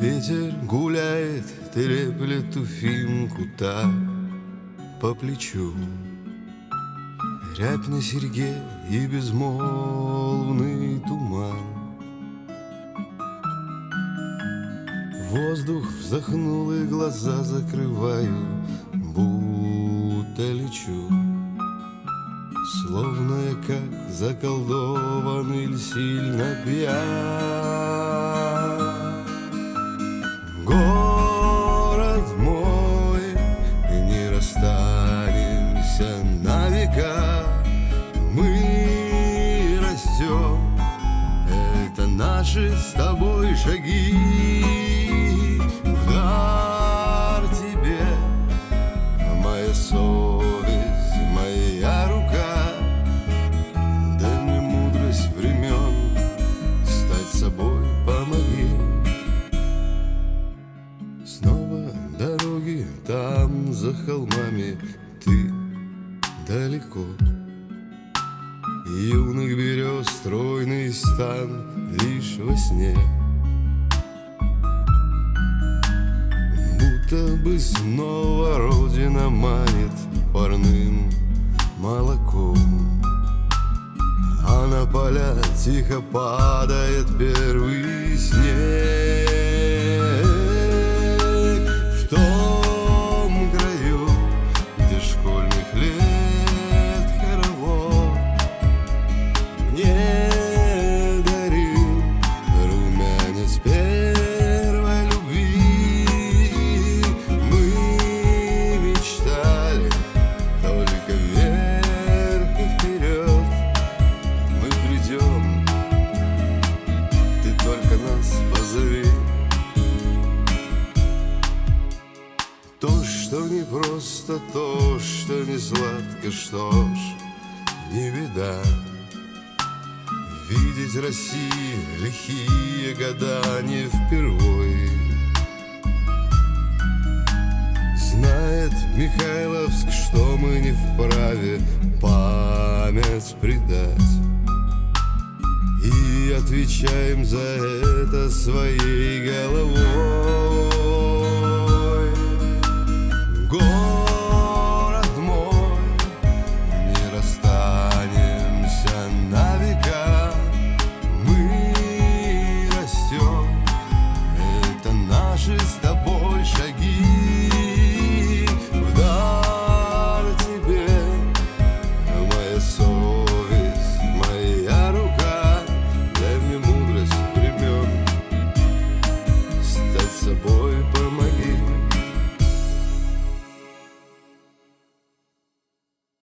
Ветер гуляет, треплет Уфимку так по плечу. Рябь на серьге и безмолвный туман. Воздух вздохнул и глаза закрываю, будто лечу. Словно я как заколдован или сильно пьян. Город мой, не расстанемся на века. Мы растем, это наши с тобой шаги. В дар тебе моя совесть, моя рука. Дай мне мудрость времен, стать собой помоги. Снова дороги там за холмами, ты далеко. Юных берез стройный стан лишь во сне. Будто бы снова родина манит парным молоком, а на поля тихо падает первый снег. В том краю, где школьных лет хоровод мне дарил румянец первой любви. Мы мечтали только вверх и вперед. Мы придем, ты только нас позови. То, что не просто, то, что не сладко, что ж, не беда. Видеть России лихие года не впервой. Знает Михайловск, что мы не вправе память предать, и отвечаем за это своей головой.